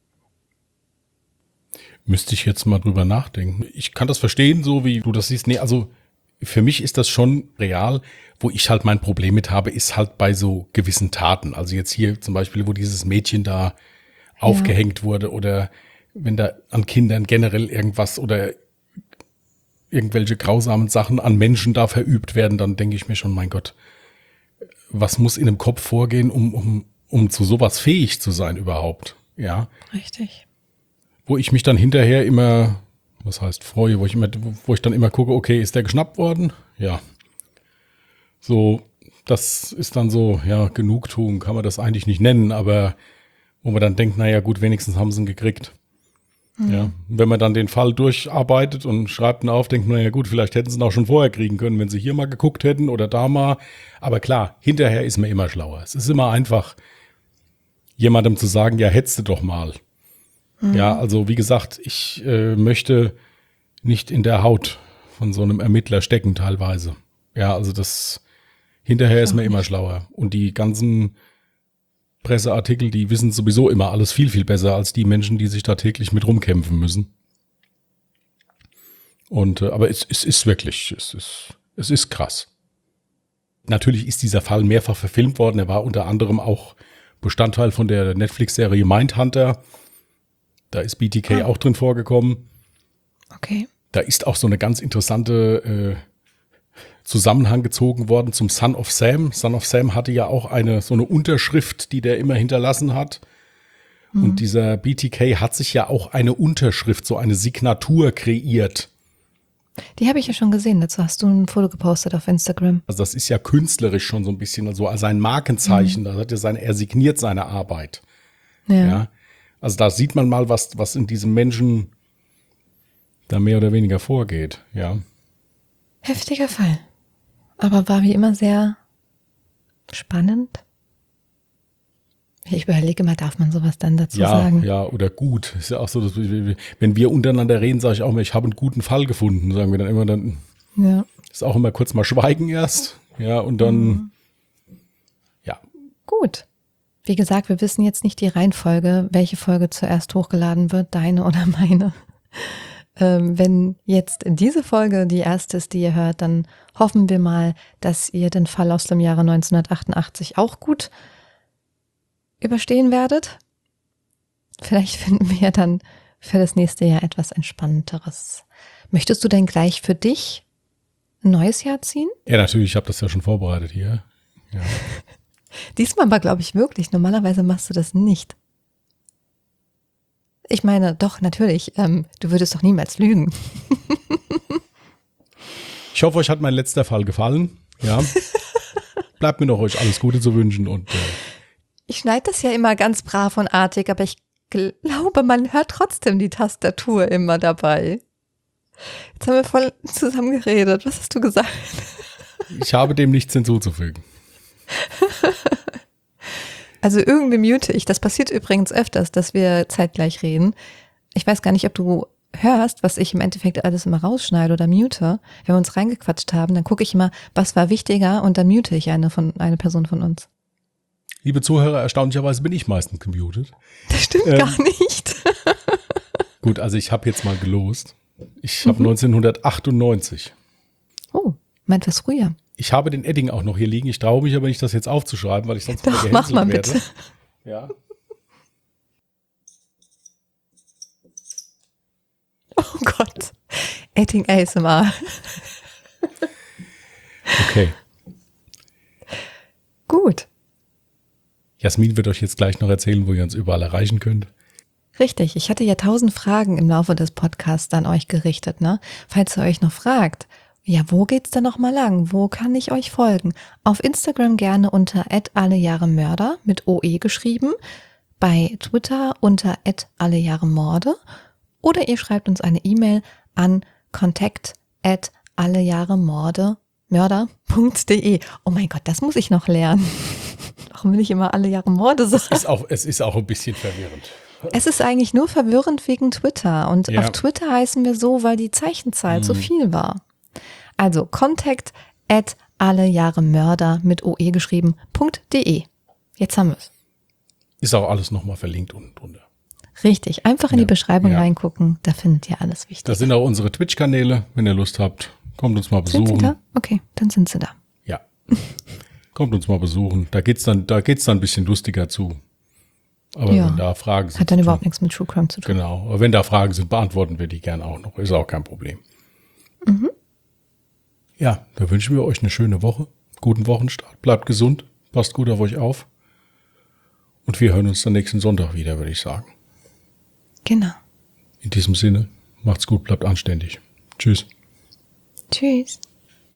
Müsste ich jetzt mal drüber nachdenken. Ich kann das verstehen, so wie du das siehst. Nee, also für mich ist das schon real. Wo ich halt mein Problem mit habe, ist halt bei so gewissen Taten. Also jetzt hier zum Beispiel, wo dieses Mädchen da aufgehängt wurde oder wenn da an Kindern generell irgendwas oder irgendwelche grausamen Sachen an Menschen da verübt werden, dann denke ich mir schon, mein Gott, was muss in einem Kopf vorgehen, um zu sowas fähig zu sein überhaupt? Ja. Richtig. Wo ich mich dann hinterher immer, was heißt freue, wo ich dann immer gucke, okay, ist der geschnappt worden? Ja. So, das ist dann so, ja, Genugtuung kann man das eigentlich nicht nennen, aber wo man dann denkt, naja gut, wenigstens haben sie ihn gekriegt. Mhm. Ja. Wenn man dann den Fall durcharbeitet und schreibt ihn auf, denkt man, naja gut, vielleicht hätten sie ihn auch schon vorher kriegen können, wenn sie hier mal geguckt hätten oder da mal. Aber klar, hinterher ist man immer schlauer. Es ist immer einfach, jemandem zu sagen, ja, hättest du doch mal. Ja, also wie gesagt, ich möchte nicht in der Haut von so einem Ermittler stecken teilweise. Ja, also hinterher ist man immer schlauer. Und die ganzen Presseartikel, die wissen sowieso immer alles viel, viel besser als die Menschen, die sich da täglich mit rumkämpfen müssen. Und aber es ist wirklich, es ist krass. Natürlich ist dieser Fall mehrfach verfilmt worden. Er war unter anderem auch Bestandteil von der Netflix-Serie Mindhunter. Da ist BTK auch drin vorgekommen. Okay. Da ist auch so eine ganz interessante Zusammenhang gezogen worden zum Son of Sam. Son of Sam hatte ja auch so eine Unterschrift, die der immer hinterlassen hat. Mhm. Und dieser BTK hat sich ja auch eine Unterschrift, so eine Signatur kreiert. Die habe ich ja schon gesehen. Dazu hast du ein Foto gepostet auf Instagram. Also das ist ja künstlerisch schon so ein bisschen, also als ein Markenzeichen. Da hat er signiert seine Arbeit. Ja. Also da sieht man mal, was in diesem Menschen da mehr oder weniger vorgeht, ja. Heftiger Fall. Aber war wie immer sehr spannend. Ich überlege mal, darf man sowas dann dazu sagen? Ja, oder gut. Ist ja auch so, dass wenn wir untereinander reden, sage ich auch immer, ich habe einen guten Fall gefunden, sagen wir dann immer. Dann ist auch immer kurz mal schweigen erst. Ja, und dann, ja. Gut. Wie gesagt, wir wissen jetzt nicht die Reihenfolge, welche Folge zuerst hochgeladen wird, deine oder meine. Wenn jetzt diese Folge die erste ist, die ihr hört, dann hoffen wir mal, dass ihr den Fall aus dem Jahre 1988 auch gut überstehen werdet. Vielleicht finden wir dann für das nächste Jahr etwas Entspannteres. Möchtest du denn gleich für dich ein neues Jahr ziehen? Ja, natürlich, ich habe das ja schon vorbereitet hier. Ja. Diesmal aber, glaube ich, wirklich. Normalerweise machst du das nicht. Ich meine, doch, natürlich. Du würdest doch niemals lügen. Ich hoffe, euch hat mein letzter Fall gefallen. Ja. Bleibt mir noch euch alles Gute zu wünschen und ich schneide das ja immer ganz brav und artig, aber ich glaube, man hört trotzdem die Tastatur immer dabei. Jetzt haben wir voll zusammen geredet. Was hast du gesagt? ich habe dem nichts hinzuzufügen. Also irgendwie mute ich. Das passiert übrigens öfters, dass wir zeitgleich reden. Ich weiß gar nicht, ob du hörst, was ich im Endeffekt alles immer rausschneide oder mute. Wenn wir uns reingequatscht haben, dann gucke ich immer, was war wichtiger und dann mute ich eine Person von uns. Liebe Zuhörer, erstaunlicherweise bin ich meistens gemutet. Das stimmt gar nicht. Gut, also ich habe jetzt mal gelost. Ich habe 1998. Oh, meint was früher. Ich habe den Edding auch noch hier liegen. Ich traue mich aber nicht, das jetzt aufzuschreiben, weil ich sonst Doch, mach mal bitte. Ja. Oh Gott. Edding ASMR. Okay. Gut. Jasmin wird euch jetzt gleich noch erzählen, wo ihr uns überall erreichen könnt. Richtig. Ich hatte ja 1000 Fragen im Laufe des Podcasts an euch gerichtet, ne? Falls ihr euch noch fragt, ja, wo geht's denn noch mal lang? Wo kann ich euch folgen? Auf Instagram gerne unter @allejahremörder mit OE geschrieben, bei Twitter unter @allejahremorde oder ihr schreibt uns eine E-Mail an kontakt@allejahremörder.de. Oh mein Gott, das muss ich noch lernen. Warum will ich immer alle Jahre Morde sagen? Es ist auch ein bisschen verwirrend. Es ist eigentlich nur verwirrend wegen Twitter. Und ja. Auf Twitter heißen wir so, weil die Zeichenzahl zu viel war. Also kontakt@allejahremörder mit OE geschrieben.de. Jetzt haben wir es. Ist auch alles nochmal verlinkt unten drunter. Richtig, einfach in die Beschreibung reingucken, da findet ihr alles Wichtige. Das sind auch unsere Twitch-Kanäle, wenn ihr Lust habt. Kommt uns mal besuchen. Sind sie da? Okay, dann sind sie da. Ja. Kommt uns mal besuchen. Da geht's dann ein bisschen lustiger zu. Aber wenn da Fragen sind. Hat dann überhaupt nichts mit True Crime zu tun. Genau. Aber wenn da Fragen sind, beantworten wir die gerne auch noch. Ist auch kein Problem. Mhm. Ja, da wünschen wir euch eine schöne Woche. Guten Wochenstart. Bleibt gesund. Passt gut auf euch auf. Und wir hören uns dann nächsten Sonntag wieder, würde ich sagen. Genau. In diesem Sinne, macht's gut, bleibt anständig. Tschüss. Tschüss.